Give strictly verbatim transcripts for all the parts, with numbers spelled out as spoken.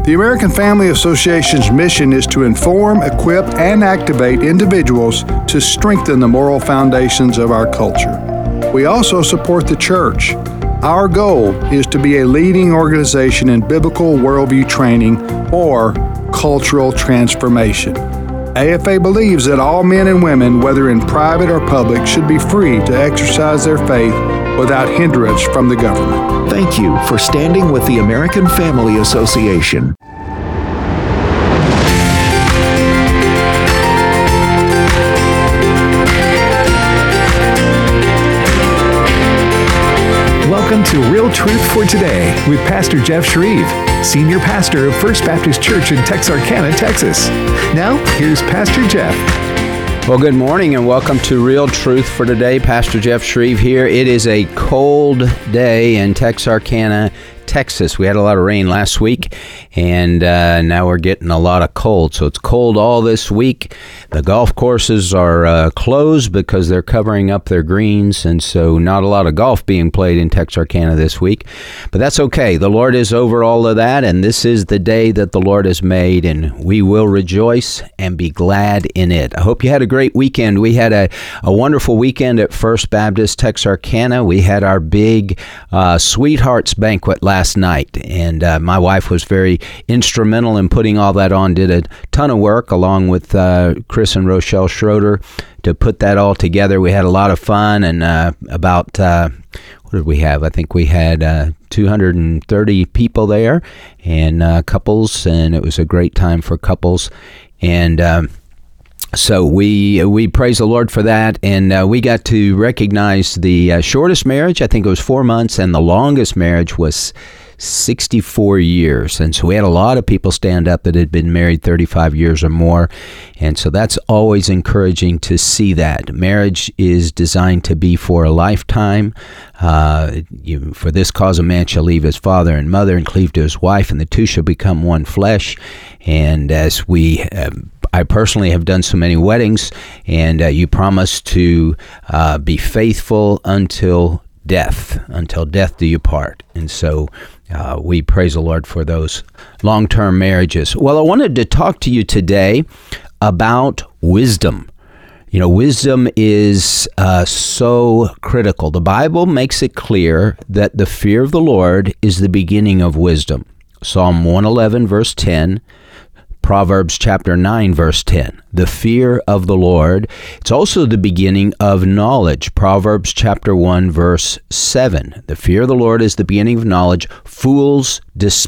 The American Family Association's mission is to inform, equip, and activate individuals to strengthen the moral foundations of our culture. We also support the church. Our goal is to be a leading organization in biblical worldview training or cultural transformation. A F A believes that all men and women, whether in private or public, should be free to exercise their faith without hindrance from the government. Thank you for standing with the American Family Association. Welcome to Real Truth for Today with Pastor Jeff Shreve, Senior Pastor of First Baptist Church in Texarkana, Texas. Now, here's Pastor Jeff. Well, good morning and welcome to Real Truth for Today. Pastor Jeff Shreve here. It is a cold day in Texarkana, Texas. We had a lot of rain last week, and uh, now we're getting a lot of cold. So it's cold all this week. The golf courses are uh, closed because they're covering up their greens, and so not a lot of golf being played in Texarkana this week. But that's okay. The Lord is over all of that, and this is the day that the Lord has made, and we will rejoice and be glad in it. I hope you had a great weekend. We had a, a wonderful weekend at First Baptist Texarkana. We had our big uh, Sweethearts Banquet last last night, and uh, my wife was very instrumental in putting all that on, did a ton of work along with uh, Chris and Rochelle Schroeder to put that all together. We had a lot of fun, and uh, about, uh, what did we have? I think we had uh, two hundred thirty people there, and uh, couples, and it was a great time for couples, and um, So we we praise the Lord for that, and uh, we got to recognize the uh, shortest marriage. I think it was four months, and the longest marriage was sixty-four years. And so we had a lot of people stand up that had been married thirty-five years or more, and so that's always encouraging to see that. Marriage is designed to be for a lifetime. Uh, you, for this cause a man shall leave his father and mother and cleave to his wife, and the two shall become one flesh. And as we uh, I personally have done so many weddings, and uh, you promise to uh, be faithful until death, until death do you part. And so uh, we praise the Lord for those long-term marriages. Well, I wanted to talk to you today about wisdom. You know, wisdom is uh, so critical. The Bible makes it clear that the fear of the Lord is the beginning of wisdom. Psalm one eleven, verse ten. Proverbs chapter nine, verse ten, the fear of the Lord. It's also the beginning of knowledge. Proverbs chapter one, verse seven, the fear of the Lord is the beginning of knowledge. Fools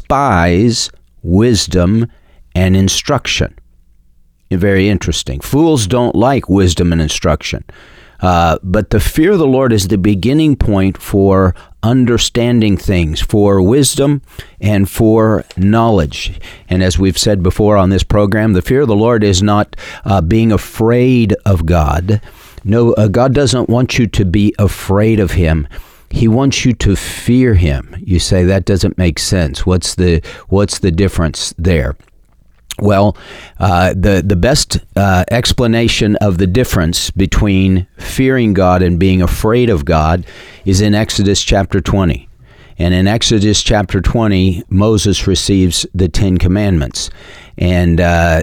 despise wisdom and instruction. Very interesting. Fools don't like wisdom and instruction. Uh, but the fear of the Lord is the beginning point for understanding things, for wisdom and for knowledge. And as we've said before on this program, the fear of the Lord is not uh, being afraid of God. No, uh, God doesn't want you to be afraid of Him. He wants you to fear Him. You say, that doesn't make sense. What's the what's the difference there? Well, uh, the, the best uh, explanation of the difference between fearing God and being afraid of God is in Exodus chapter twenty. And in Exodus chapter twenty, Moses receives the Ten Commandments. And uh,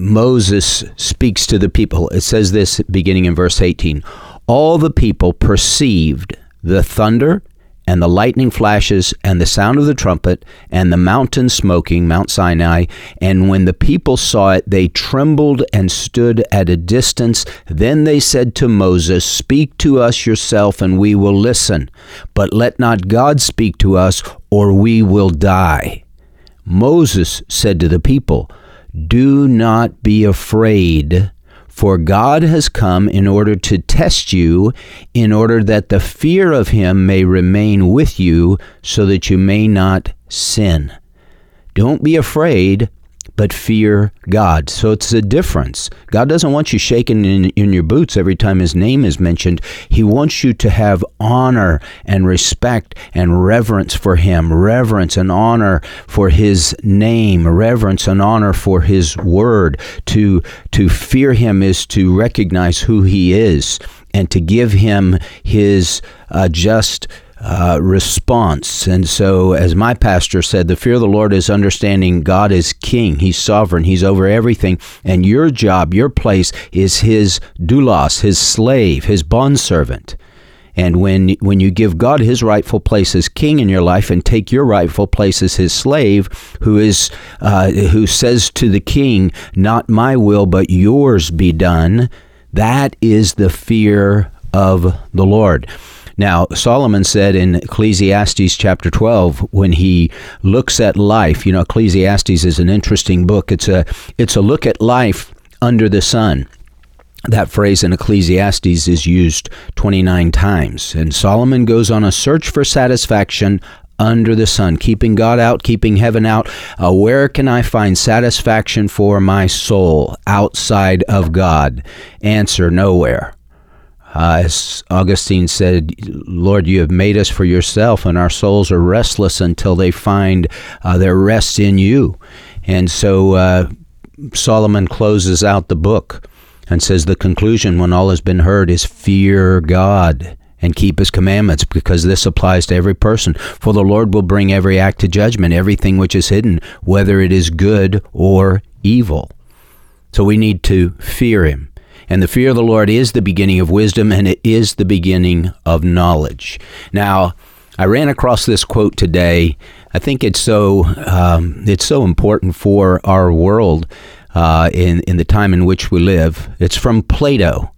Moses speaks to the people. It says this beginning in verse eighteen. All the people perceived the thunder and the lightning flashes, and the sound of the trumpet, and the mountain smoking, Mount Sinai. And when the people saw it, they trembled and stood at a distance. Then they said to Moses, "Speak to us yourself, and we will listen. But let not God speak to us, or we will die." Moses said to the people, "Do not be afraid, for God has come in order to test you, in order that the fear of Him may remain with you, so that you may not sin." Don't be afraid, but fear God. So it's a difference. God doesn't want you shaking in, in your boots every time His name is mentioned. He wants you to have honor and respect and reverence for Him, reverence and honor for His name, reverence and honor for His word. To, to fear Him is to recognize who He is and to give Him His uh, just uh, response. And so, as my pastor said, the fear of the Lord is understanding God is king. He's sovereign. He's over everything. And your job, your place is his doulos, his slave, his bondservant. And when when you give God his rightful place as king in your life and take your rightful place as his slave, who is uh, who says to the king, not my will, but yours be done, that is the fear of the Lord. Now, Solomon said in Ecclesiastes chapter twelve, when he looks at life, you know, Ecclesiastes is an interesting book. It's a it's a look at life under the sun. That phrase in Ecclesiastes is used twenty-nine times. And Solomon goes on a search for satisfaction under the sun, keeping God out, keeping heaven out. Uh, where can I find satisfaction for my soul outside of God? Answer, nowhere. Uh, as Augustine said, Lord, you have made us for yourself, and our souls are restless until they find uh, their rest in you. And so uh, Solomon closes out the book and says the conclusion, when all has been heard, is fear God and keep his commandments, because this applies to every person. For the Lord will bring every act to judgment, everything which is hidden, whether it is good or evil. So we need to fear him. And the fear of the Lord is the beginning of wisdom, and it is the beginning of knowledge. Now, I ran across this quote today. I think it's so um, it's so important for our world uh, in, in the time in which we live. It's from Plato.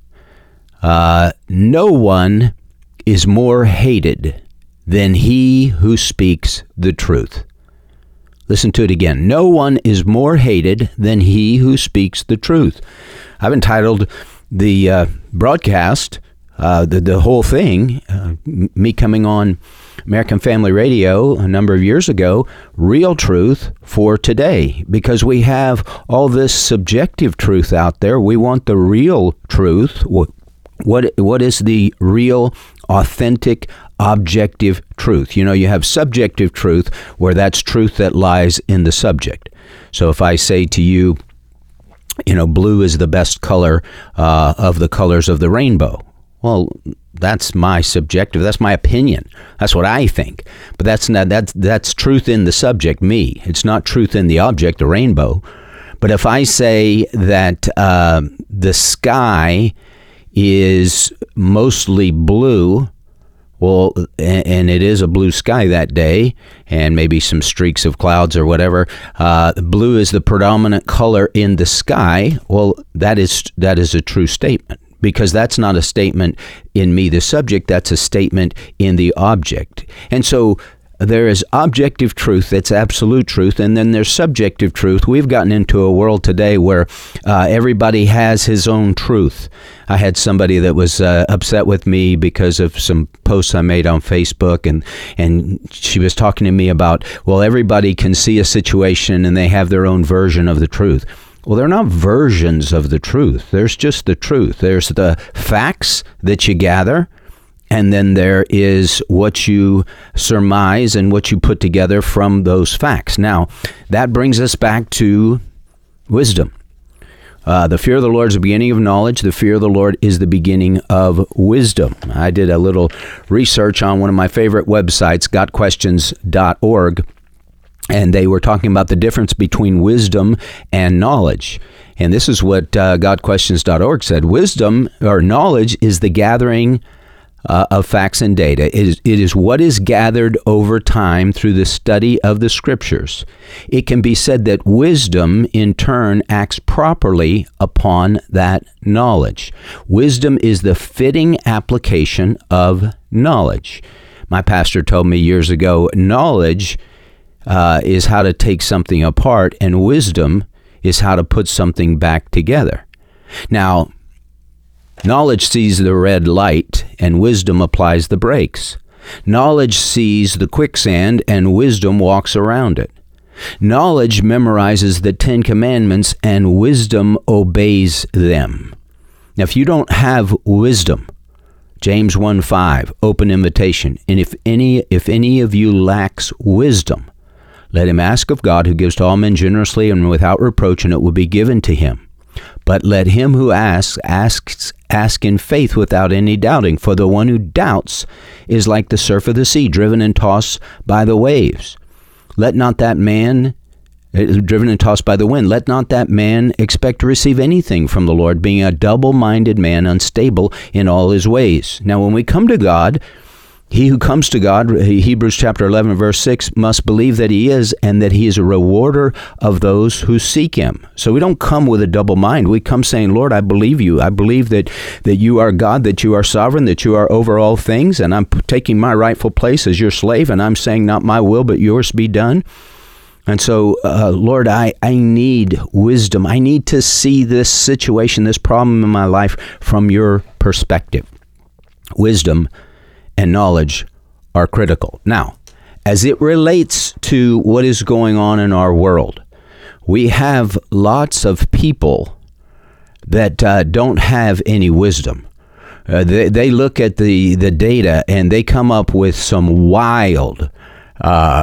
Uh, no one is more hated than he who speaks the truth. Listen to it again. No one is more hated than he who speaks the truth. I've entitled the uh, broadcast, uh, the, the whole thing, uh, me coming on American Family Radio a number of years ago, Real Truth for Today, because we have all this subjective truth out there. We want the real truth. What, what, what is the real, authentic, objective truth? You know, you have subjective truth, where that's truth that lies in the subject. So if I say to you, you know, blue is the best color uh, of the colors of the rainbow. Well, that's my subjective. That's my opinion. That's what I think. But that's not that's that's truth in the subject, me. It's not truth in the object, the rainbow. But if I say that uh, the sky is mostly blue, well, and it is a blue sky that day, and maybe some streaks of clouds or whatever. Uh, blue is the predominant color in the sky. Well, that is that is a true statement, because that's not a statement in me, the subject. That's a statement in the object. And so there is objective truth, that's absolute truth, and then there's subjective truth. We've gotten into a world today where uh, everybody has his own truth. I had somebody that was uh, upset with me because of some posts I made on Facebook, and, and she was talking to me about, well, everybody can see a situation and they have their own version of the truth. Well, they're not versions of the truth. There's just the truth. There's the facts that you gather, and then there is what you surmise and what you put together from those facts. Now, that brings us back to wisdom. Uh, the fear of the Lord is the beginning of knowledge. The fear of the Lord is the beginning of wisdom. I did a little research on one of my favorite websites, got questions dot org, and they were talking about the difference between wisdom and knowledge. And this is what uh, got questions dot org said. Wisdom, or knowledge, is the gathering Uh, of facts and data. It is, it is what is gathered over time through the study of the scriptures. It can be said that wisdom, in turn, acts properly upon that knowledge. Wisdom is the fitting application of knowledge. My pastor told me years ago, knowledge uh, is how to take something apart, and wisdom is how to put something back together. Now, knowledge sees the red light, and wisdom applies the brakes. Knowledge sees the quicksand, and wisdom walks around it. Knowledge memorizes the Ten Commandments, and wisdom obeys them. Now, if you don't have wisdom, James one five, open invitation, and if any if any of you lacks wisdom, let him ask of God, who gives to all men generously and without reproach, and it will be given to him. But let him who asks, asks, ask in faith without any doubting. For the one who doubts is like the surf of the sea, driven and tossed by the waves. Let not that man, driven and tossed by the wind, let not that man expect to receive anything from the Lord, being a double-minded man, unstable in all his ways. Now, when we come to God, he who comes to God, Hebrews chapter eleven, verse six, must believe that he is, and that he is a rewarder of those who seek him. So we don't come with a double mind. We come saying, Lord, I believe you. I believe that, that you are God, that you are sovereign, that you are over all things, and I'm taking my rightful place as your slave, and I'm saying, not my will, but yours be done. And so, uh, Lord, I, I need wisdom. I need to see this situation, this problem in my life from your perspective. Wisdom and knowledge are critical. Now, as it relates to what is going on in our world, we have lots of people that uh, don't have any wisdom. Uh, they, they look at the, the data and they come up with some wild, uh,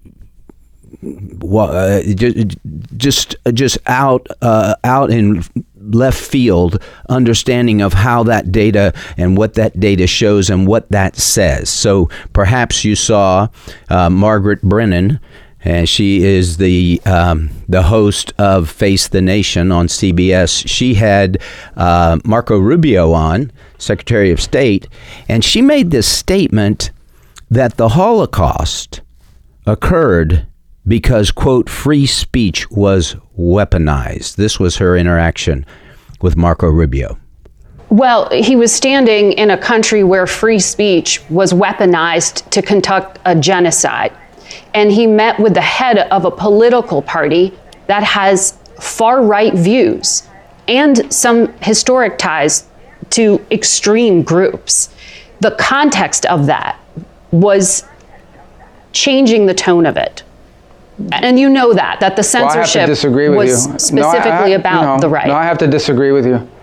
uh, just just out uh, out in left field understanding of how that data and what that data shows and what that says. So perhaps you saw uh, Margaret Brennan, and she is the um, the host of Face the Nation on C B S. She had uh, Marco Rubio on, Secretary of State, and she made this statement that the Holocaust occurred because, quote, free speech was weaponized. This was her interaction with Marco Rubio. Well, he was standing in a country where free speech was weaponized to conduct a genocide. And he met with the head of a political party that has far-right views and some historic ties to extreme groups. The context of that was changing the tone of it. And you know that, that the censorship well, I have to disagree with was you. specifically no, I, I, about no, the right. No, I have to disagree with you.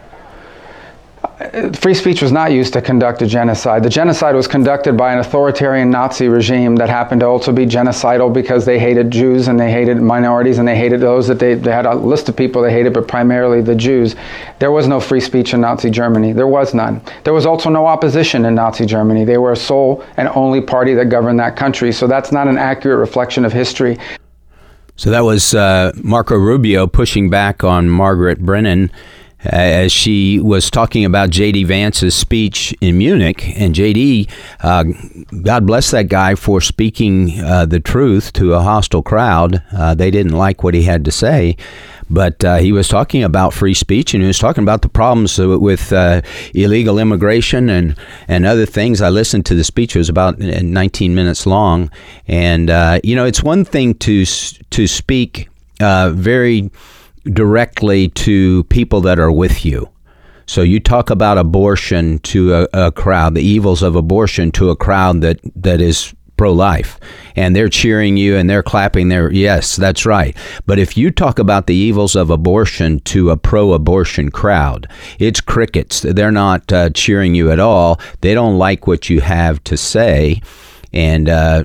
Free speech was not used to conduct a genocide. The genocide was conducted by an authoritarian Nazi regime that happened to also be genocidal because they hated Jews and they hated minorities and they hated those that they, they had a list of people they hated, but primarily the Jews. There was no free speech in Nazi Germany. There was none. There was also no opposition in Nazi Germany. They were a sole and only party that governed that country. So that's not an accurate reflection of history. So that was uh, Marco Rubio pushing back on Margaret Brennan uh, as she was talking about J D. Vance's speech in Munich. And J D, uh, God bless that guy for speaking uh, the truth to a hostile crowd. Uh, they didn't like what he had to say. But uh, he was talking about free speech, and he was talking about the problems with uh, illegal immigration and, and other things. I listened to the speech. It was about nineteen minutes long. And, uh, you know, it's one thing to to speak uh, very directly to people that are with you. So you talk about abortion to a, a crowd, the evils of abortion to a crowd that, that is pro-life, and they're cheering you and they're clapping their, yes, that's right. But if you talk about the evils of abortion to a pro-abortion crowd, it's crickets. They're not uh, cheering you at all. They don't like what you have to say. And uh,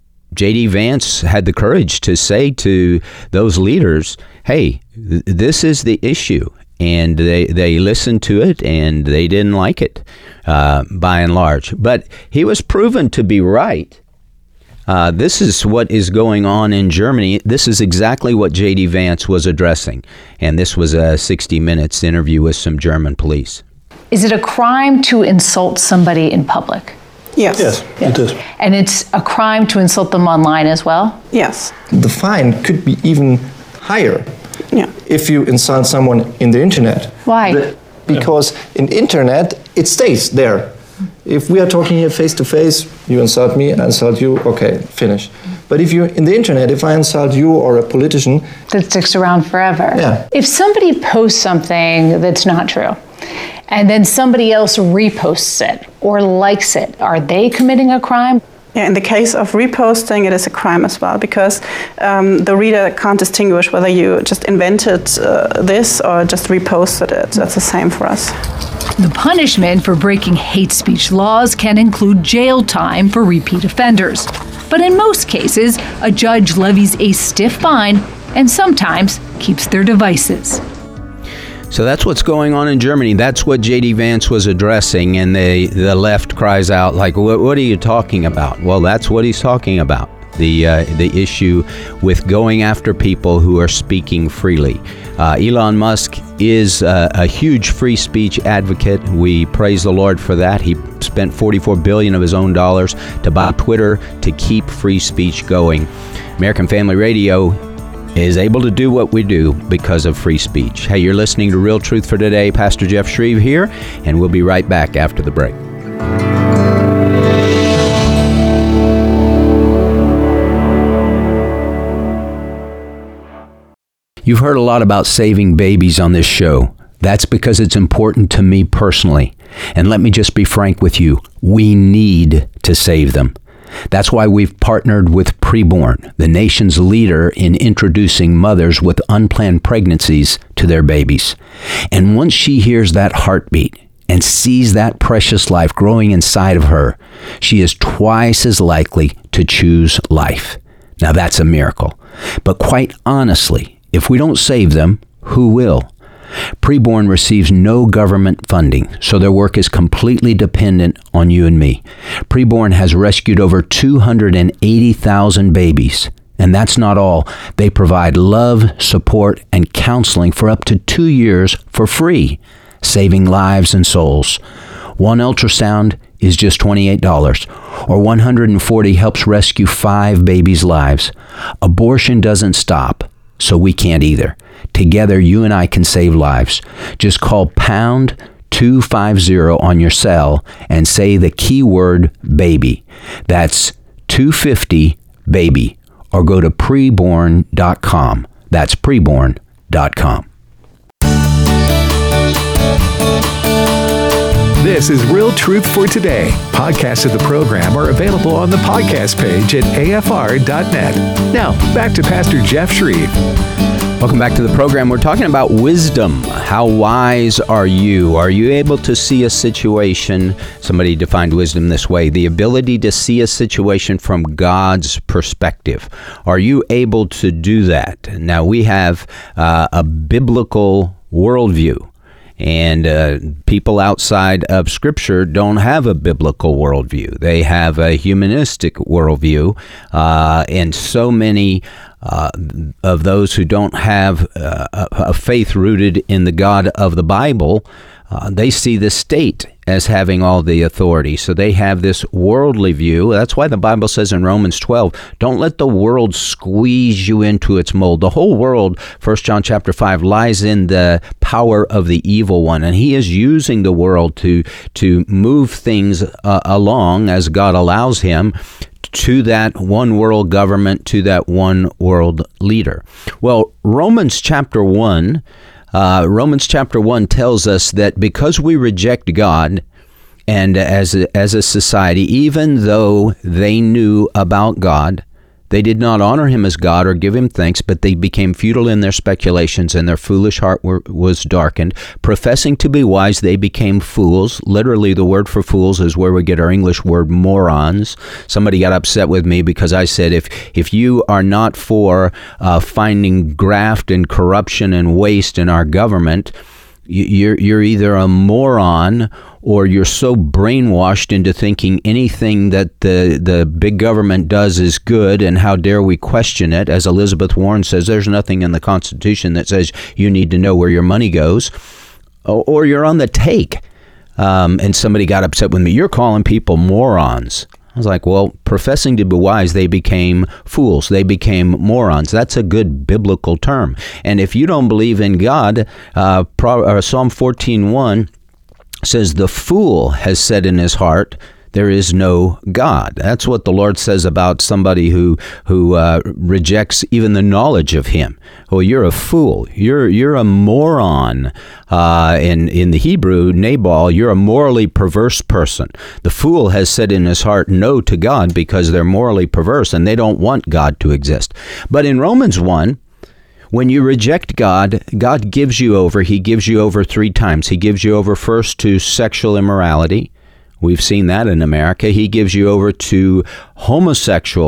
J D. Vance had the courage to say to those leaders, hey, th- this is the issue. And they, they listened to it, and they didn't like it, uh, by and large. But he was proven to be right. Uh, this is what is going on in Germany. This is exactly what J D. Vance was addressing. And this was a sixty minutes interview with some German police. Is it a crime to insult somebody in public? Yes. Yes, Yeah. it is. And it's a crime to insult them online as well? Yes. The fine could be even higher Yeah. if you insult someone in the internet. Why? The- because in internet, it stays there. If we are talking here face to face, you insult me, I insult you, okay, finish. But if you in the internet, if I insult you or a politician, That sticks around forever. Yeah. If somebody posts something that's not true, and then somebody else reposts it or likes it, are they committing a crime? Yeah, in the case of reposting, it is a crime as well, because um, the reader can't distinguish whether you just invented uh, this or just reposted it. That's the same for us. The punishment for breaking hate speech laws can include jail time for repeat offenders. But in most cases, a judge levies a stiff fine and sometimes keeps their devices. So that's what's going on in Germany. That's what J D Vance was addressing, and the, the left cries out, like, what, what are you talking about? Well, that's what he's talking about, the uh, the issue with going after people who are speaking freely. Uh, Elon Musk is uh, a huge free speech advocate. We praise the Lord for that. He spent forty-four billion dollars of his own dollars to buy Twitter to keep free speech going. American Family Radio is able to do what we do because of free speech. Hey, you're listening to Real Truth for Today. Pastor Jeff Shreve here, and we'll be right back after the break. You've heard a lot about saving babies on this show. That's because it's important to me personally. And let me just be frank with you. We need to save them. That's why we've partnered with Preborn, the nation's leader in introducing mothers with unplanned pregnancies to their babies. And once she hears that heartbeat and sees that precious life growing inside of her, she is twice as likely to choose life. Now that's a miracle. But quite honestly, if we don't save them, who will? Preborn receives no government funding, so their work is completely dependent on you and me. Preborn has rescued over two hundred eighty thousand babies. And that's not all. They provide love, support, and counseling for up to two years for free, saving lives and souls. One ultrasound is just twenty-eight dollars, or one hundred forty dollars helps rescue five babies' lives. Abortion doesn't stop, so we can't either. Together, you and I can save lives. Just call pound two fifty on your cell and say the keyword baby. That's two fifty baby, or go to preborn dot com. That's preborn dot com. This is Real Truth for Today. Podcasts of the program are available on the podcast page at A F R dot net. Now, back to Pastor Jeff Shreve. Welcome back to the program. We're talking about wisdom. How wise are you? Are you able to see a situation? Somebody defined wisdom this way: the ability to see a situation from God's perspective. Are you able to do that? Now, we have uh, a biblical worldview. And uh, people outside of Scripture don't have a biblical worldview. They have a humanistic worldview. Uh, and so many uh, of those who don't have uh, a, a faith rooted in the God of the Bible, uh, they see the state as having all the authority. So they have this worldly view. That's why the Bible says in Romans twelve, don't let the world squeeze you into its mold. The whole world, First John chapter five, lies in the power of the evil one. And he is using the world to, to move things uh, along as God allows him to that one world government, to that one world leader. Well, Romans chapter one Uh, Romans chapter one tells us that because we reject God, and as a, as a society, even though they knew about God, they did not honor him as God or give him thanks, but they became futile in their speculations, and their foolish heart were, was darkened. Professing to be wise, they became fools. Literally, the word for fools is where we get our English word morons. Somebody got upset with me because I said, if if you are not for uh, finding graft and corruption and waste in our government, you're you're either a moron or you're so brainwashed into thinking anything that the, the big government does is good, and how dare we question it. As Elizabeth Warren says, there's nothing in the Constitution that says you need to know where your money goes. Or, or you're on the take. Um, and somebody got upset with me. You're calling people morons. I was like, well, professing to be wise, they became fools. They became morons. That's a good biblical term. And if you don't believe in God, uh, Pro, uh, Psalm fourteen one says, the fool has said in his heart, there is no God. That's what the Lord says about somebody who who uh, rejects even the knowledge of him. Oh, you're a fool. You're you're a moron. Uh, in in the Hebrew, Nabal, you're a morally perverse person. The fool has said in his heart no to God because they're morally perverse and they don't want God to exist. But in Romans one, when you reject God, God gives you over. He gives you over three times. He gives you over first to sexual immorality. We've seen that in America. He gives you over to homosexual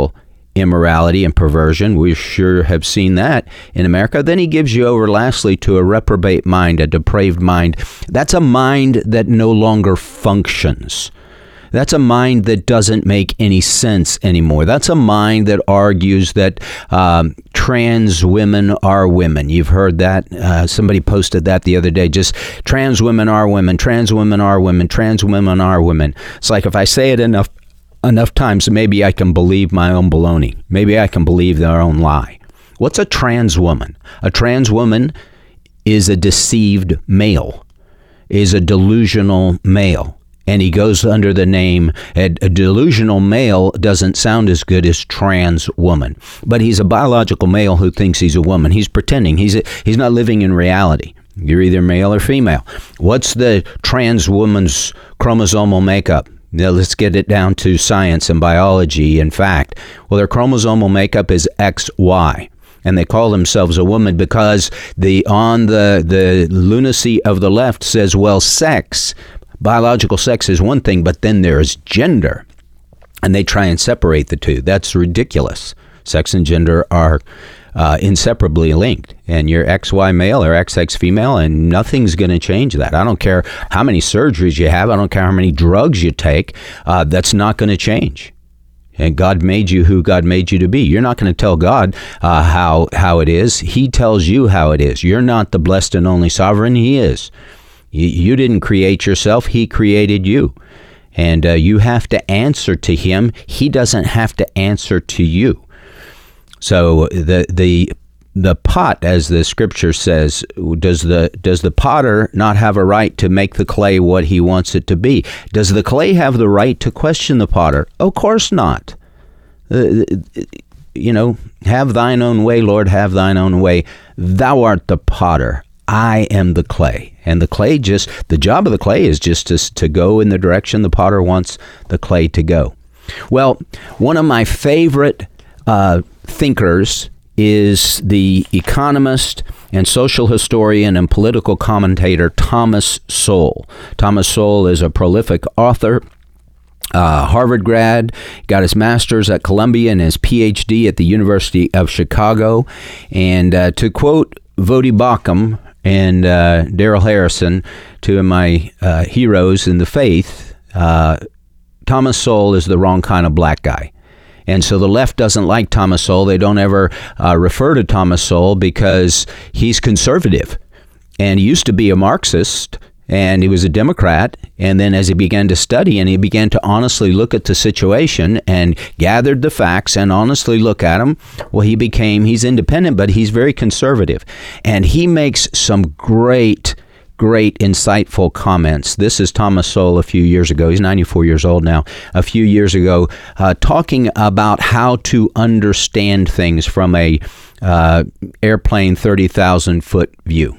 immorality and perversion. We sure have seen that in America. Then he gives you over, lastly, to a reprobate mind, a depraved mind. That's a mind that no longer functions. That's a mind that doesn't make any sense anymore. That's a mind that argues that um, trans women are women. You've heard that. Uh, somebody posted that the other day. Just trans women are women. Trans women are women. Trans women are women. It's like if I say it enough enough times, maybe I can believe my own baloney. Maybe I can believe their own lie. What's a trans woman? A trans woman is a deceived male, is a delusional male. And he goes under the name, a, a delusional male doesn't sound as good as trans woman. But he's a biological male who thinks he's a woman. He's pretending. He's a, he's not living in reality. You're either male or female. What's the trans woman's chromosomal makeup? Now, let's get it down to science and biology and fact. Well, their chromosomal makeup is X Y. And they call themselves a woman because the on the, the lunacy of the left says, well, sex, biological sex is one thing, but then there's gender. And they try and separate the two. That's ridiculous. Sex and gender are uh, inseparably linked. And you're X Y male or X X female, and nothing's going to change that. I don't care how many surgeries you have. I don't care how many drugs you take. Uh, that's not going to change. And God made you who God made you to be. You're not going to tell God uh, how how it is. He tells you how it is. You're not the blessed and only sovereign. He is. You, you didn't create yourself. He created you. And uh, you have to answer to him. He doesn't have to answer to you. So the the the pot, as the scripture says, does the does the potter not have a right to make the clay what he wants it to be? Does the clay have the right to question the potter? Of course not. Uh, you know, have thine own way, Lord, have thine own way. Thou art the potter. I am the clay. And the clay just, the job of the clay is just to, to go in the direction the potter wants the clay to go. Well, one of my favorite uh, thinkers is the economist and social historian and political commentator Thomas Sowell. Thomas Sowell is a prolific author, uh, Harvard grad, got his master's at Columbia and his P H D at the University of Chicago. And uh, to quote Voddie Baucham and uh, Darrell Harrison, two of my uh, heroes in the faith, uh, Thomas Sowell is the wrong kind of black guy. And so the left doesn't like Thomas Sowell. They don't ever uh, refer to Thomas Sowell because he's conservative. And he used to be a Marxist, and he was a Democrat. And then as he began to study and he began to honestly look at the situation and gathered the facts and honestly look at them, well, he became, he's independent, but he's very conservative. And he makes some great Great, insightful comments. This is Thomas Sowell a few years ago. He's ninety-four years old now. A few years ago, uh, talking about how to understand things from a uh, airplane thirty thousand foot view.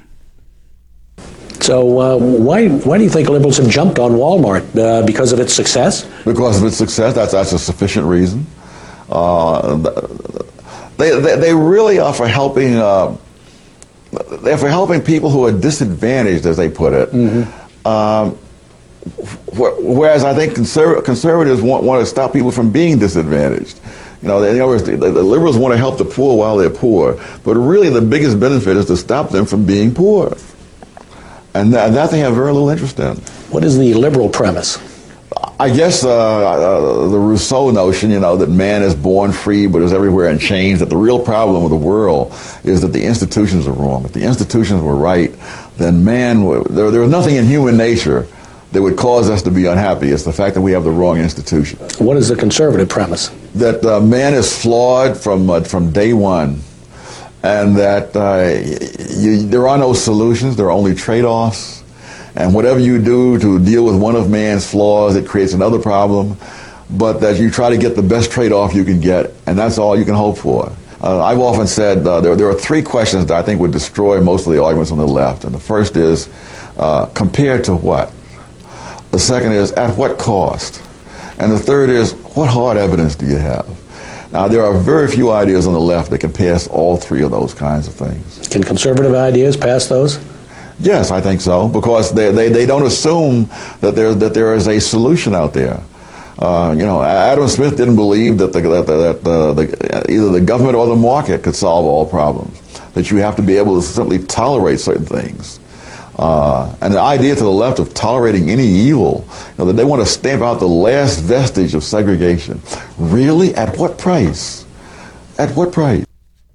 So uh, why why do you think liberals have jumped on Walmart? Uh, because of its success? Because of its success. That's that's a sufficient reason. Uh, they, they they really are for helping. Uh, They're for helping people who are disadvantaged, as they put it. Mm-hmm. Um, wh- whereas I think conserv- conservatives want, want to stop people from being disadvantaged. You know, they, in other words, the, the liberals want to help the poor while they're poor, but really the biggest benefit is to stop them from being poor. And that, that they have very little interest in. What is the liberal premise? I guess uh, uh, the Rousseau notion, you know, that man is born free but is everywhere in chains, that the real problem with the world is that the institutions are wrong. If the institutions were right, then man, would, there, there was nothing in human nature that would cause us to be unhappy. It's the fact that we have the wrong institution. What is the conservative premise? That uh, man is flawed from, uh, from day one, and that uh, you, there are no solutions, there are only trade-offs. And whatever you do to deal with one of man's flaws, it creates another problem, but that you try to get the best trade-off you can get, and that's all you can hope for. Uh, I've often said uh, there, there are three questions that I think would destroy most of the arguments on the left. And the first is, uh, compared to what? The second is, at what cost? And the third is, what hard evidence do you have? Now, there are very few ideas on the left that can pass all three of those kinds of things. Can conservative ideas pass those? Yes, I think so, because they, they, they don't assume that there that there is a solution out there. Uh, you know, Adam Smith didn't believe that, the, that, the, that the, the, either the government or the market could solve all problems, that you have to be able to simply tolerate certain things. Uh, and the idea to the left of tolerating any evil, you know, that they want to stamp out the last vestige of segregation. Really? At what price? At what price?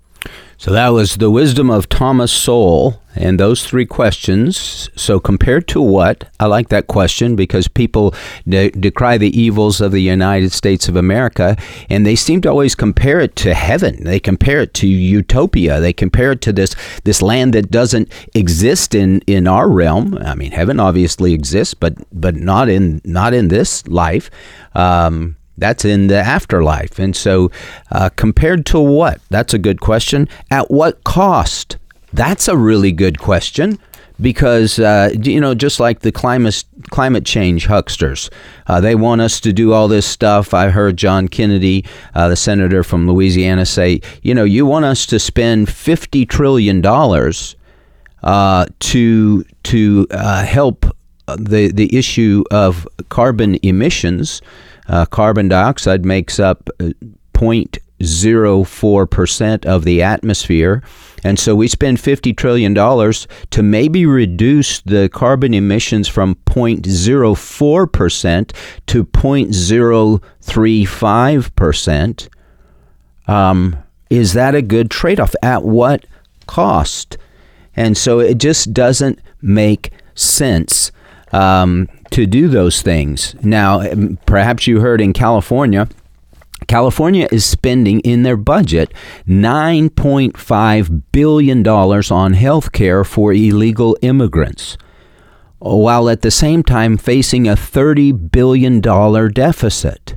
So that was the wisdom of Thomas Sowell and those three questions. So compared to what? I like that question because people de- decry the evils of the United States of America, and they seem to always compare it to heaven. They compare it to utopia. They compare it to this this land that doesn't exist in, in our realm. I mean, heaven obviously exists, but but not in not in this life. Um, That's in the afterlife. And so uh, compared to what? That's a good question. At what cost? That's a really good question because, uh, you know, just like the climate climate change hucksters, uh, they want us to do all this stuff. I heard John Kennedy, uh, the senator from Louisiana, say, you know, you want us to spend fifty trillion dollars uh, to, to uh, help the, the issue of carbon emissions. Uh, carbon dioxide makes up zero point zero four percent of the atmosphere. And so we spend fifty trillion dollars to maybe reduce the carbon emissions from zero point zero four percent to zero point zero three five percent. Um, is that a good trade-off? At what cost? And so it just doesn't make sense Um, to do those things. Now, perhaps you heard in California, California is spending in their budget nine point five billion dollars on health care for illegal immigrants, while at the same time facing a thirty billion dollars deficit.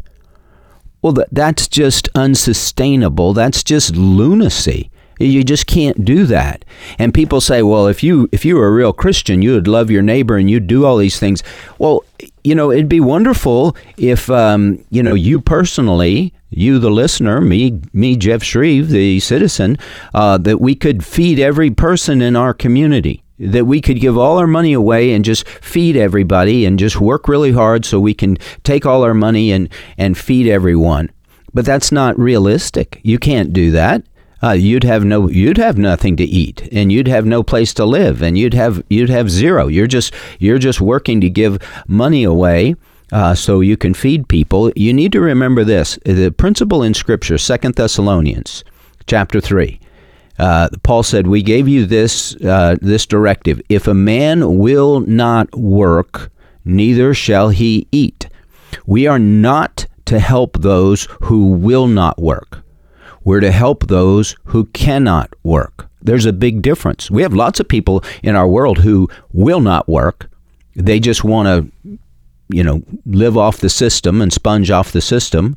Well, that's just unsustainable. That's just lunacy. You just can't do that. And people say, well, if you if you were a real Christian, you would love your neighbor and you'd do all these things. Well, you know, it'd be wonderful if, um, you know, you personally, you, the listener, me, me, Jeff Shreve, the citizen, uh, that we could feed every person in our community, that we could give all our money away and just feed everybody and just work really hard so we can take all our money and, and feed everyone. But that's not realistic. You can't do that. Uh, you'd have no, you'd have nothing to eat, and you'd have no place to live, and you'd have, you'd have zero. You're just, you're just working to give money away uh, so you can feed people. You need to remember this: the principle in Scripture, Second Thessalonians, chapter three. Uh, Paul said, "We gave you this, uh, this directive: if a man will not work, neither shall he eat." We are not to help those who will not work. We're to help those who cannot work. There's a big difference. We have lots of people in our world who will not work. They just want to, you know, live off the system and sponge off the system.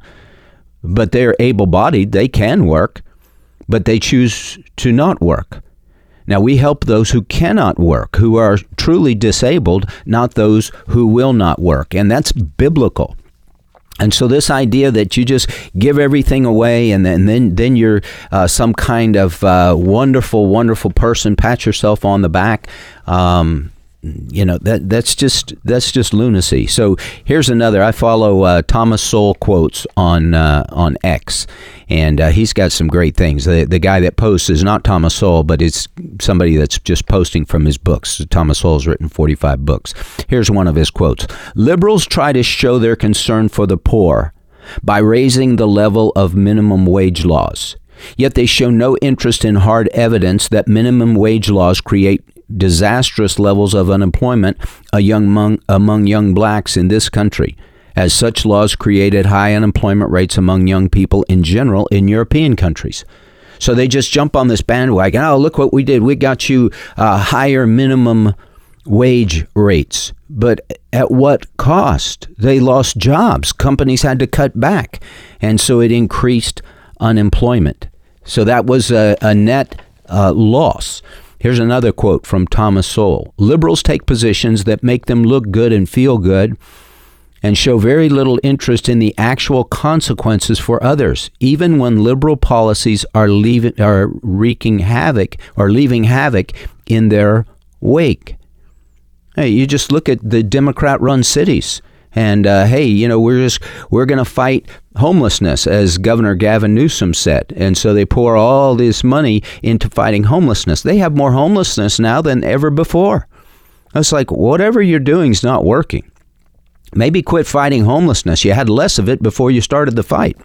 But they're able-bodied. They can work, but they choose to not work. Now, we help those who cannot work, who are truly disabled, not those who will not work. And that's biblical. And so this idea that you just give everything away and then then, then you're uh, some kind of uh, wonderful, wonderful person, pat yourself on the back, um, you know, that that's just that's just lunacy. So here's another. I follow uh, Thomas Sowell quotes on uh, on X, and uh, he's got some great things. The the guy that posts is not Thomas Sowell, but it's somebody that's just posting from his books. Thomas Sowell's written forty-five books. Here's one of his quotes. "Liberals try to show their concern for the poor by raising the level of minimum wage laws. Yet they show no interest in hard evidence that minimum wage laws create disastrous levels of unemployment among, among young blacks in this country, as such laws created high unemployment rates among young people in general in European countries." So they just jump on this bandwagon. Oh, look what we did. We got you uh, higher minimum wage rates. But at what cost? They lost jobs. Companies had to cut back. And so it increased unemployment. So that was a, a net uh, loss. Here's another quote from Thomas Sowell. "Liberals take positions that make them look good and feel good and show very little interest in the actual consequences for others, even when liberal policies are leaving, are wreaking havoc or leaving havoc in their wake." Hey, you just look at the Democrat-run cities. And uh, hey, you know, we're just we're going to fight homelessness, as Governor Gavin Newsom said. And so they pour all this money into fighting homelessness. They have more homelessness now than ever before. It's like, whatever you're doing is not working. Maybe quit fighting homelessness. You had less of it before you started the fight.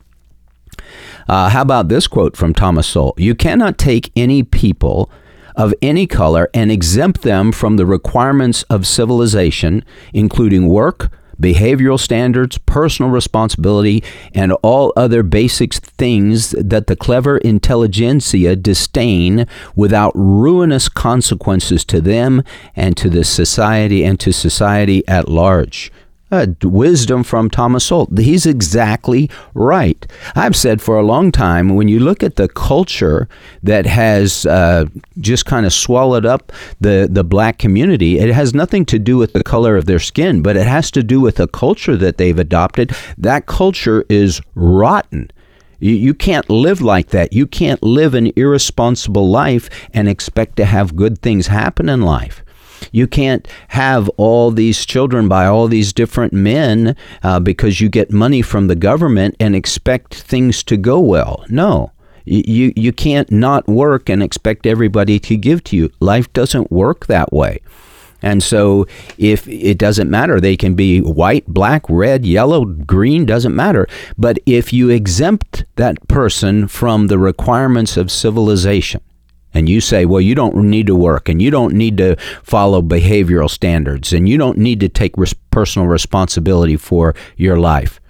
Uh, how about this quote from Thomas Sowell? You cannot take any people of any color and exempt them from the requirements of civilization, including work, behavioral standards, personal responsibility, and all other basic things that the clever intelligentsia disdain, without ruinous consequences to them and to the society and to society at large. Uh, wisdom from Thomas Sowell. He's exactly right. I've said for a long time, when you look at the culture that has uh, just kind of swallowed up the, the black community, it has nothing to do with the color of their skin, but it has to do with the culture that they've adopted. That culture is rotten. You, you can't live like that. You can't live an irresponsible life and expect to have good things happen in life. You can't have all these children by all these different men uh, because you get money from the government and expect things to go well. No, you, you can't not work and expect everybody to give to you. Life doesn't work that way. And so if it doesn't matter, they can be white, black, red, yellow, green, doesn't matter. But if you exempt that person from the requirements of civilization, and you say, well, you don't need to work, and you don't need to follow behavioral standards, and you don't need to take res- personal responsibility for your life.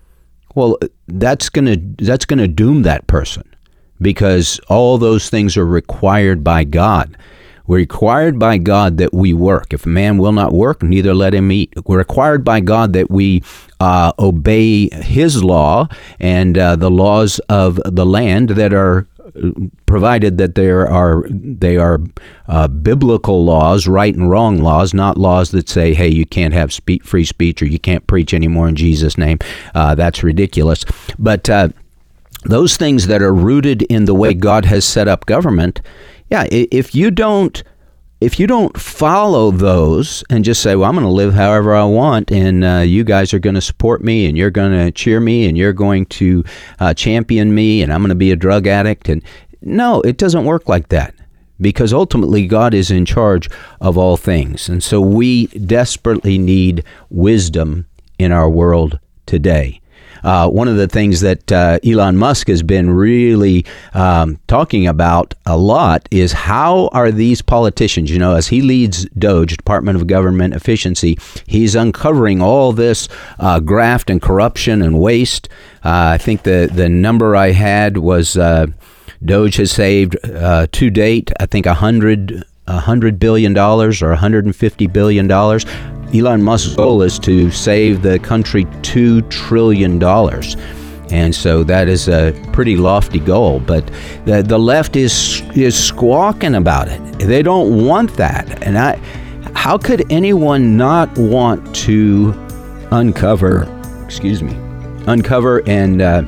Well, that's gonna that's gonna doom that person, because all those things are required by God. We're required by God that we work. If a man will not work, neither let him eat. We're required by God that we uh, obey His law and uh, the laws of the land that are, provided that there are they are uh, biblical laws, right and wrong laws, not laws that say, hey, you can't have spe- free speech or you can't preach anymore in Jesus' name. Uh, that's ridiculous. But uh, those things that are rooted in the way God has set up government, yeah, if you don't if you don't follow those and just say, well, I'm going to live however I want, and uh, you guys are going to support me, and you're going to cheer me, and you're going to uh, champion me, and I'm going to be a drug addict. And no, it doesn't work like that, because ultimately God is in charge of all things. And so we desperately need wisdom in our world today. Uh, one of the things that uh, Elon Musk has been really um, talking about a lot is how are these politicians, you know, as he leads DOGE, Department of Government Efficiency, he's uncovering all this uh, graft and corruption and waste. Uh, I think the, the number I had was uh, DOGE has saved uh, to date, I think, one hundred, one hundred billion dollars or one hundred fifty billion dollars. Elon Musk's goal is to save the country two trillion dollars. And so that is a pretty lofty goal. But the, the left is is squawking about it. They don't want that. And I, how could anyone not want to uncover, excuse me, uncover and uh,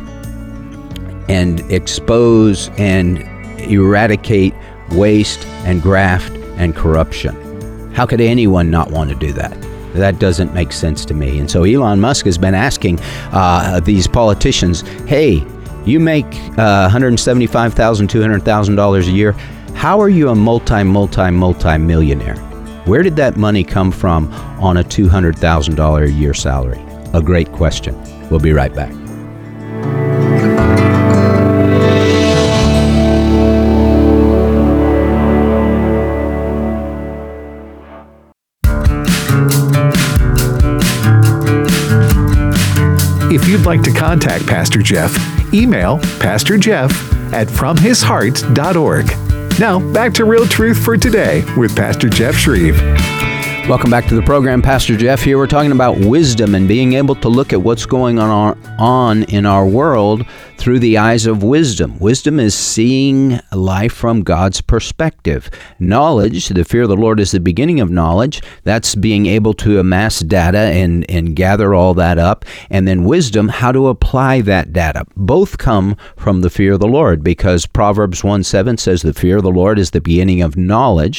and expose and eradicate waste and graft and corruption? How could anyone not want to do that? That doesn't make sense to me. And so Elon Musk has been asking uh, these politicians, hey, you make uh, one hundred seventy-five thousand dollars, two hundred thousand dollars a year. How are you a multi, multi, multi-millionaire? Where did that money come from on a two hundred thousand dollars a year salary? A great question. We'll be right back. If you'd like to contact Pastor Jeff, email Pastor Jeff at from his heart dot org. Now, back to Real Truth for Today with Pastor Jeff Shreve. Welcome back to the program. Pastor Jeff here. We're talking about wisdom and being able to look at what's going on, our, on in our world through the eyes of wisdom. Wisdom is seeing life from God's perspective. Knowledge, the fear of the Lord is the beginning of knowledge. That's being able to amass data and, and gather all that up. And then wisdom, how to apply that data. Both come from the fear of the Lord, because Proverbs one seven says the fear of the Lord is the beginning of knowledge.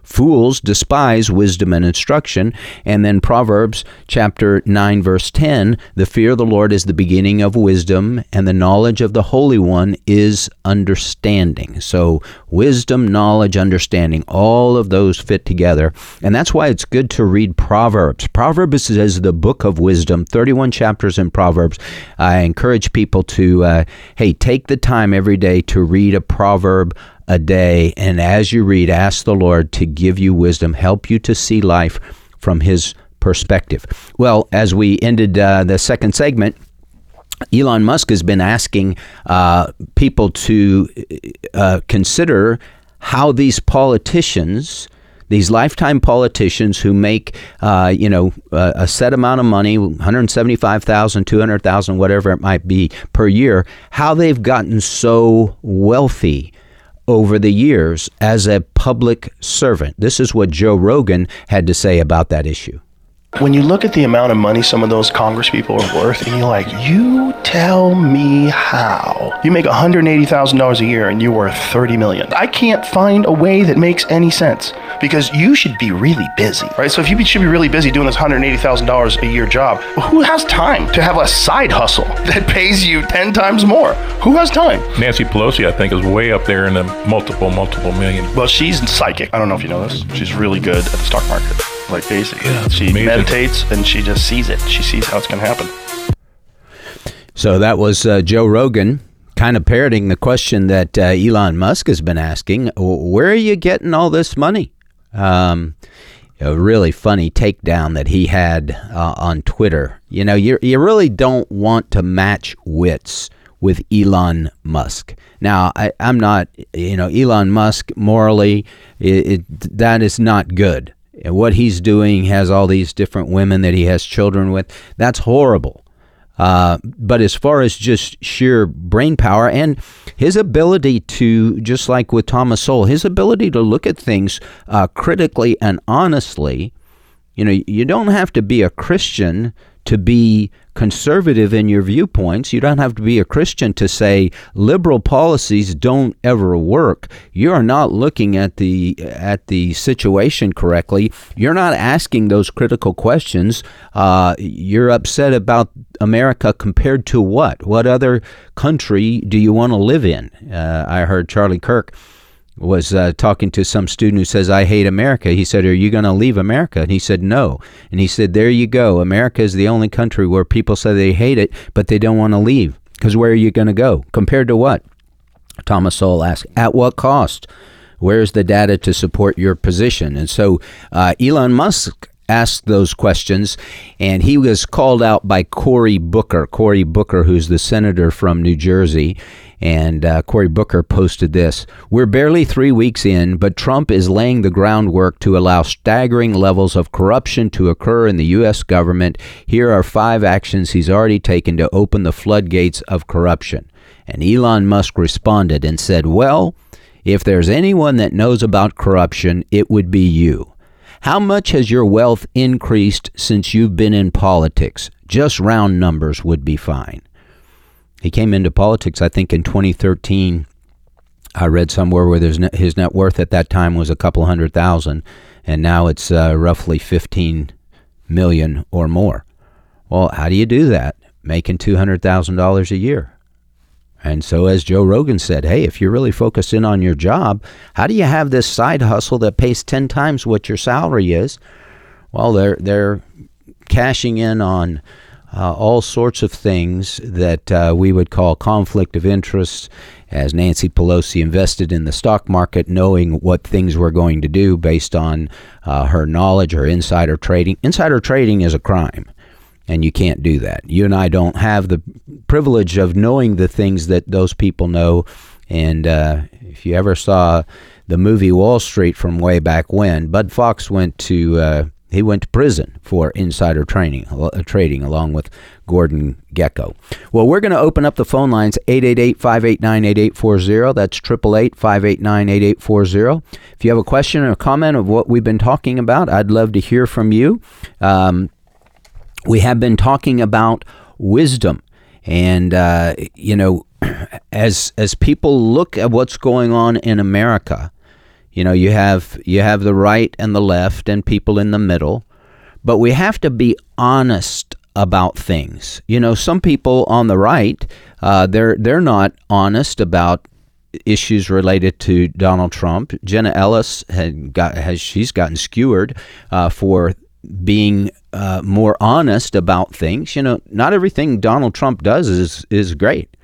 Fools despise wisdom and instruction. And then Proverbs chapter nine, verse ten, the fear of the Lord is the beginning of wisdom, and the knowledge of the Holy One is understanding. So wisdom, knowledge, understanding, all of those fit together. And that's why it's good to read Proverbs. Proverbs is the book of wisdom, thirty-one chapters in Proverbs. I encourage people to, uh, hey, take the time every day to read a proverb a day. And as you read, ask the Lord to give you wisdom, help you to see life from his perspective. Well, as we ended uh, the second segment, Elon Musk has been asking uh, people to uh, consider how these politicians, these lifetime politicians who make, uh, you know, uh, a set amount of money, one hundred seventy-five thousand dollars, two hundred thousand dollars, whatever it might be per year, how they've gotten so wealthy over the years as a public servant. This is what Joe Rogan had to say about that issue. When you look at the amount of money some of those congresspeople are worth, and you're like, you tell me how. You make one hundred eighty thousand dollars a year and you're worth thirty million dollars. I can't find a way that makes any sense, because you should be really busy, right? So if you should be really busy doing this one hundred eighty thousand dollars a year job, who has time to have a side hustle that pays you ten times more? Who has time? Nancy Pelosi, I think, is way up there in the multiple, multiple million. Well, she's psychic. I don't know if you know this. She's really good at the stock market. Like, basically, yeah, she amazing. meditates and she just sees it. She sees how it's going to happen. So that was uh, Joe Rogan kind of parroting the question that uh, Elon Musk has been asking. Where are you getting all this money? Um, a really funny takedown that he had uh, on Twitter. You know, you you really don't want to match wits with Elon Musk. Now, I, I'm not, you know, Elon Musk morally, it, it, that is not good. And what he's doing, has all these different women that he has children with. That's horrible. Uh, but as far as just sheer brain power and his ability to, just like with Thomas Sowell, his ability to look at things uh, critically and honestly, you know, you don't have to be a Christian to be conservative in your viewpoints. You don't have to be a Christian to say liberal policies don't ever work. You are not looking at the at the situation correctly. You're not asking those critical questions. Uh, you're upset about America compared to what? What other country do you want to live in? Uh, I heard Charlie Kirk was uh, talking to some student who says, I hate America. He said, are you going to leave America? And he said, no. And he said, there you go. America is the only country where people say they hate it, but they don't want to leave. Because where are you going to go? Compared to what? Thomas Sowell asked, at what cost? Where's the data to support your position? And so uh, Elon Musk asked those questions, and he was called out by Cory Booker. Cory Booker, who's the senator from New Jersey. And uh, Cory Booker posted this: we're barely three weeks in, but Trump is laying the groundwork to allow staggering levels of corruption to occur in the U S government. Here are five actions he's already taken to open the floodgates of corruption. And Elon Musk responded and said, well, if there's anyone that knows about corruption, it would be you. How much has your wealth increased since you've been in politics? Just round numbers would be fine. He came into politics, I think, in twenty thirteen. I read somewhere where there's net, his net worth at that time was a couple hundred thousand, and now it's uh, roughly fifteen million or more. Well, how do you do that? Making two hundred thousand dollars a year. And so, as Joe Rogan said, hey, if you're really focused in on your job, how do you have this side hustle that pays ten times what your salary is? Well, they're they're cashing in on Uh, all sorts of things that uh, we would call conflict of interest, as Nancy Pelosi invested in the stock market knowing what things were going to do based on uh, her knowledge or insider trading. Insider trading is a crime, and you can't do that. You and I don't have the privilege of knowing the things that those people know. And uh, if you ever saw the movie Wall Street from way back when, Bud Fox went to... Uh, He went to prison for insider trading, uh, trading along with Gordon Gekko. Well, we're going to open up the phone lines, eight eight eight, five eight nine, eight eight four zero. That's eight eight eight, five eight nine, eight eight four zero. If you have a question or a comment of what we've been talking about, I'd love to hear from you. Um, we have been talking about wisdom. And, uh, you know, as as people look at what's going on in America, You know, you have you have the right and the left and people in the middle, but we have to be honest about things. You know, some people on the right, uh, they're they're not honest about issues related to Donald Trump. Jenna Ellis had got has she's gotten skewered uh, for being uh, more honest about things. You know, not everything Donald Trump does is is great.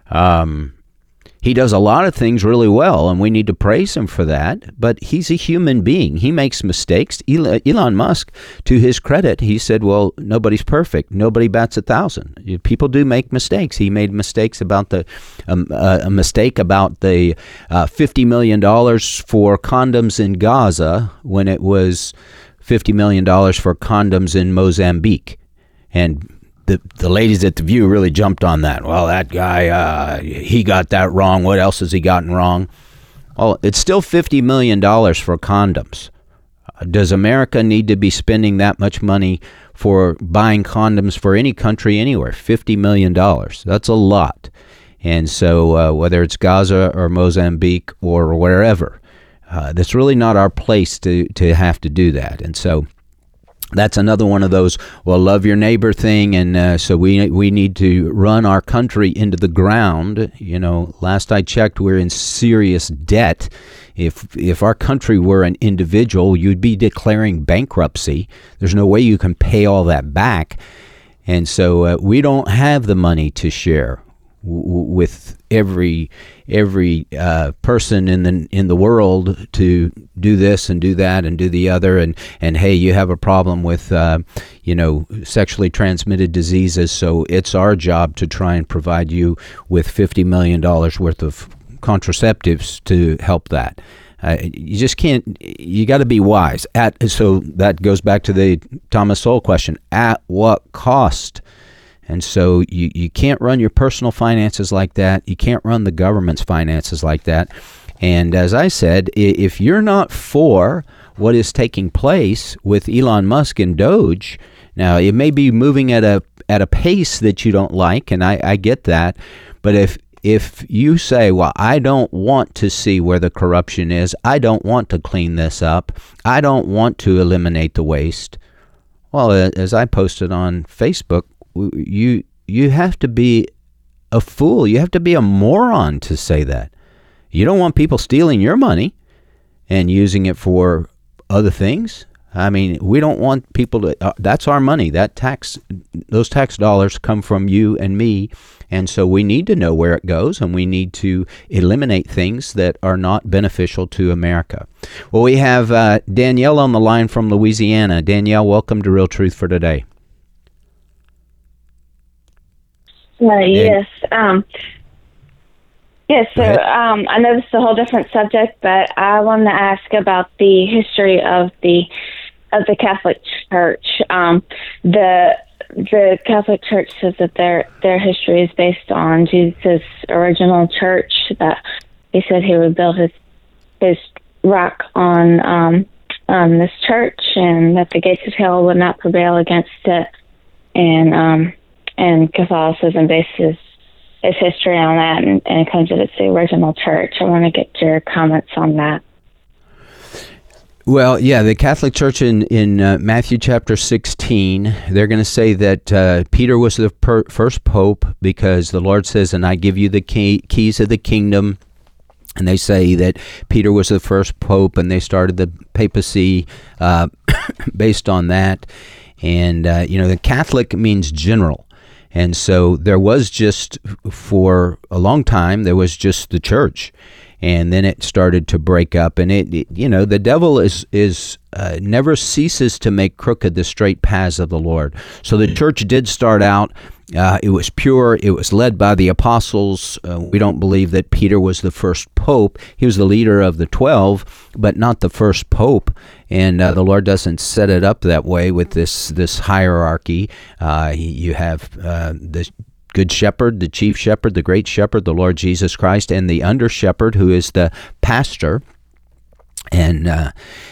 Um, he does a lot of things really well, and we need to praise him for that. But he's a human being. He makes mistakes. Elon Musk, to his credit, he said, well, nobody's perfect. Nobody bats a thousand. People do make mistakes. He made mistakes about the um, uh, a mistake about the uh, fifty million dollars for condoms in Gaza when it was fifty million dollars for condoms in Mozambique. And The, the ladies at The View really jumped on that. Well, that guy, uh, he got that wrong. What else has he gotten wrong? Well, it's still fifty million dollars for condoms. Does America need to be spending that much money for buying condoms for any country anywhere? fifty million dollars. That's a lot. And so uh, whether it's Gaza or Mozambique or wherever, uh, that's really not our place to, to have to do that. And so that's another one of those, well, love your neighbor thing. And uh, so we we need to run our country into the ground. You know, last I checked, we're in serious debt. If if our country were an individual, you'd be declaring bankruptcy. There's no way you can pay all that back. And so uh, we don't have the money to share w- with every every uh, person in the in the world to do this and do that and do the other, and and hey, you have a problem with uh, you know sexually transmitted diseases, so it's our job to try and provide you with fifty million dollars worth of contraceptives to help that. Uh, you just can't. You got to be wise. At so that goes back to the Thomas Sowell question: at what cost? And so you, you can't run your personal finances like that. You can't run the government's finances like that. And as I said, if you're not for what is taking place with Elon Musk and Doge, now it may be moving at a at a pace that you don't like, and I, I get that. But if if you say, well, I don't want to see where the corruption is, I don't want to clean this up, I don't want to eliminate the waste, well, as I posted on Facebook, you you have to be a fool. You have to be a moron to say that. You don't want people stealing your money and using it for other things. I mean, we don't want people to, uh, that's our money. That tax, those tax dollars come from you and me. And so we need to know where it goes, and we need to eliminate things that are not beneficial to America. Well, we have uh, Danielle on the line from Louisiana. Danielle, welcome to Real Truth for Today. Uh, yes. Um, yes, so um, I know this is a whole different subject, but I wanted to ask about the history of the of the Catholic Church. Um, the the Catholic Church says that their their history is based on Jesus' original church, that he said he would build his his rock on um, on this church, and that the gates of hell would not prevail against it. And um, and Catholicism bases its history on that, and, and it claims that it's the original church. I want to get your comments on that. Well, yeah, the Catholic Church in, in uh, Matthew chapter sixteen, they're going to say that uh, Peter was the per- first pope because the Lord says, and I give you the key- keys of the kingdom. And they say that Peter was the first pope, and they started the papacy uh, based on that. And, uh, you know, the Catholic means general. And so there was just, for a long time, there was just the church. And then it started to break up. And, it, it you know, the devil is is uh, never ceases to make crooked the straight paths of the Lord. So the church did start out. Uh, it was pure. It was led by the apostles. Uh, we don't believe that Peter was the first pope. He was the leader of the twelve, but not the first pope. And uh, the Lord doesn't set it up that way with this this hierarchy. Uh, you have uh, the Good Shepherd, the Chief Shepherd, the Great Shepherd, the Lord Jesus Christ, and the Under Shepherd, who is the pastor. And uh,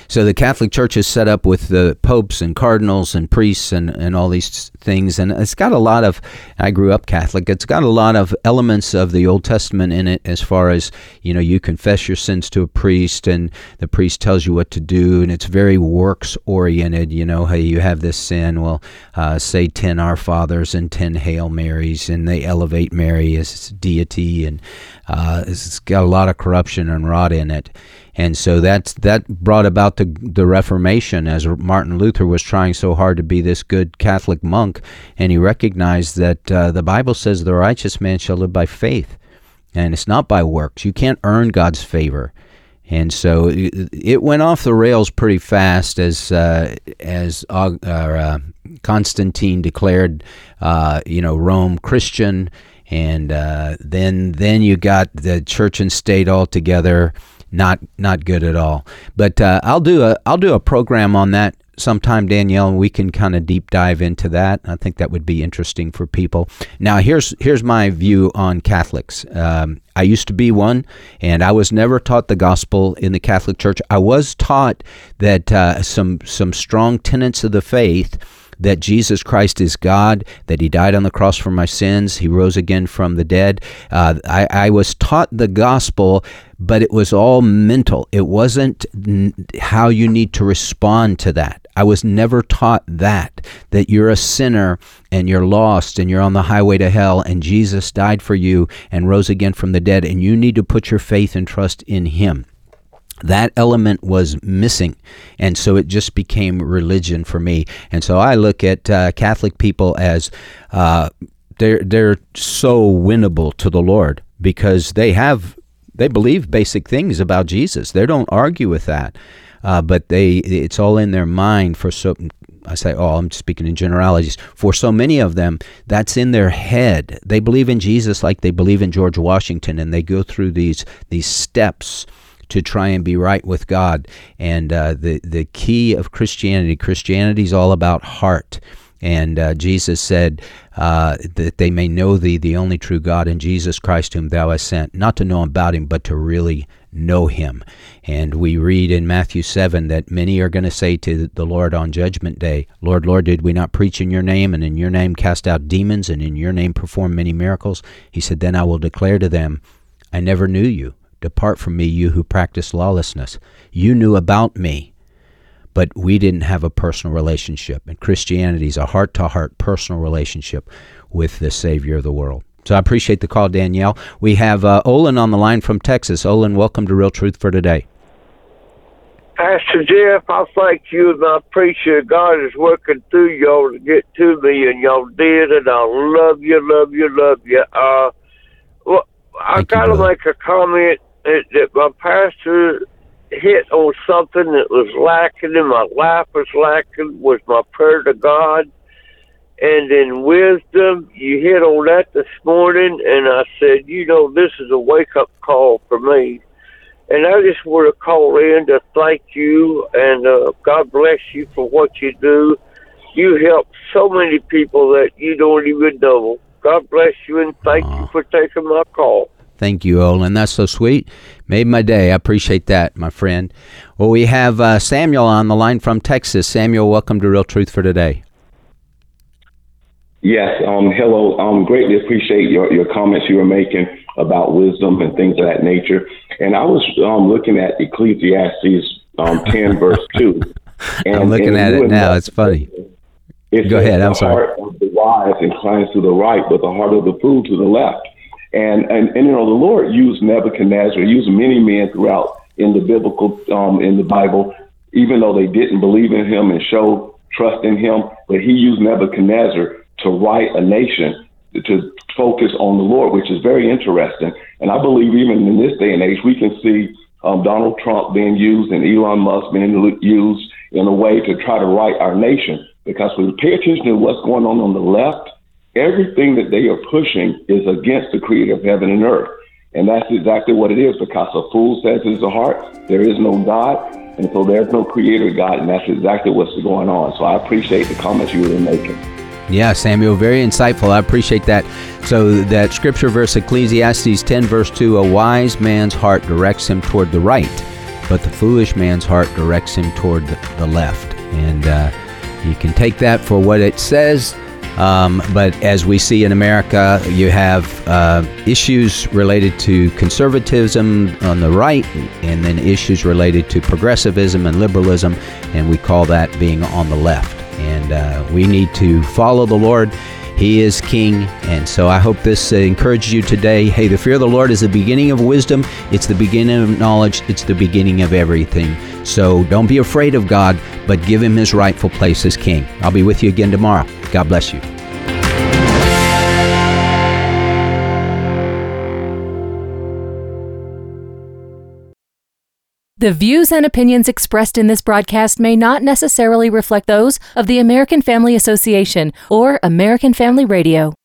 So the Catholic Church is set up with the popes and cardinals and priests and, and all these things. And it's got a lot of, I grew up Catholic, it's got a lot of elements of the Old Testament in it as far as, you know, you confess your sins to a priest and the priest tells you what to do. And it's very works oriented. You know, hey, you have this sin, well, uh, say ten Our Fathers and ten Hail Marys, and they elevate Mary as deity. And uh, it's got a lot of corruption and rot in it. And so that's, that brought about the the Reformation, as Martin Luther was trying so hard to be this good Catholic monk, and he recognized that uh, the Bible says the righteous man shall live by faith, and it's not by works. You can't earn God's favor. And so it, it went off the rails pretty fast as uh, as uh, uh, Constantine declared, uh, you know, Rome Christian, and uh, then then you got the church and state all together. Not not good at all. But uh, I'll do a I'll do a program on that sometime, Danielle, and we can kind of deep dive into that. I think that would be interesting for people. Now, here's here's my view on Catholics. Um, I used to be one, and I was never taught the gospel in the Catholic Church. I was taught that uh, some some strong tenets of the faith, that Jesus Christ is God, that he died on the cross for my sins, he rose again from the dead. Uh, I, I was taught the gospel, but it was all mental. It wasn't n- how you need to respond to that. I was never taught that, that you're a sinner and you're lost and you're on the highway to hell and Jesus died for you and rose again from the dead and you need to put your faith and trust in him. That element was missing, and so it just became religion for me. And so I look at uh, Catholic people as uh, they're they're so winnable to the Lord because they have they believe basic things about Jesus. They don't argue with that, uh, but they it's all in their mind for so. I say, oh, I'm speaking in generalities. For so many of them, that's in their head. They believe in Jesus like they believe in George Washington, and they go through these these steps to try and be right with God. And uh, the, the key of Christianity, Christianity is all about heart. And uh, Jesus said uh, that they may know thee, the only true God, and Jesus Christ whom thou hast sent, not to know about him, but to really know him. And we read in Matthew seven that many are going to say to the Lord on Judgment Day, Lord, Lord, did we not preach in your name, and in your name cast out demons, and in your name perform many miracles? He said, then I will declare to them, I never knew you. Depart from me, you who practice lawlessness. You knew about me, but we didn't have a personal relationship. And Christianity is a heart-to-heart personal relationship with the Savior of the world. So I appreciate the call, Danielle. We have uh, Olin on the line from Texas. Olin, welcome to Real Truth for Today. Pastor Jeff, I thank you and I appreciate God is working through y'all to get to me, and y'all did, and I love you, love you, love you. Uh, well, I got to make a comment that, that my pastor hit on something that was lacking in my life, was lacking, was my prayer to God. And in wisdom, you hit on that this morning, and I said, you know, this is a wake-up call for me. And I just want to call in to thank you, and uh, God bless you for what you do. You help so many people that you don't even know. God bless you, and thank Aww. you for taking my call. Thank you, Olin. That's so sweet. Made my day. I appreciate that, my friend. Well, we have uh, Samuel on the line from Texas. Samuel, welcome to Real Truth for Today. Yes. Um, hello. Um, greatly appreciate your, your comments you were making about wisdom and things of that nature. And I was um, looking at Ecclesiastes um, ten, verse two. And, I'm looking at it now. It's funny. It Go ahead. I'm sorry. The heart of the wise inclines to the right, but the heart of the fool to the left. And, and, and you know, the Lord used Nebuchadnezzar, used many men throughout in the biblical, um, in the Bible, even though they didn't believe in him and show trust in him. But he used Nebuchadnezzar to right a nation, to focus on the Lord, which is very interesting. And I believe even in this day and age, we can see um, Donald Trump being used and Elon Musk being used in a way to try to right our nation. Because when we pay attention to what's going on on the left, everything that they are pushing is against the creator of heaven and earth. And that's exactly what it is, because a fool says in his heart, there is no God, and so there's no creator God, and that's exactly what's going on. So I appreciate the comments you were making. Yeah, Samuel, very insightful. I appreciate that. So that scripture verse, Ecclesiastes ten, verse two, a wise man's heart directs him toward the right, but the foolish man's heart directs him toward the, the left. And uh, you can take that for what it says. Um, but as we see in America, you have uh, issues related to conservatism on the right, and then issues related to progressivism and liberalism, and we call that being on the left. And uh, we need to follow the Lord. He is King, and so I hope this uh, encourages you today. Hey, the fear of the Lord is the beginning of wisdom. It's the beginning of knowledge. It's the beginning of everything. So don't be afraid of God, but give Him His rightful place as King. I'll be with you again tomorrow. God bless you. The views and opinions expressed in this broadcast may not necessarily reflect those of the American Family Association or American Family Radio.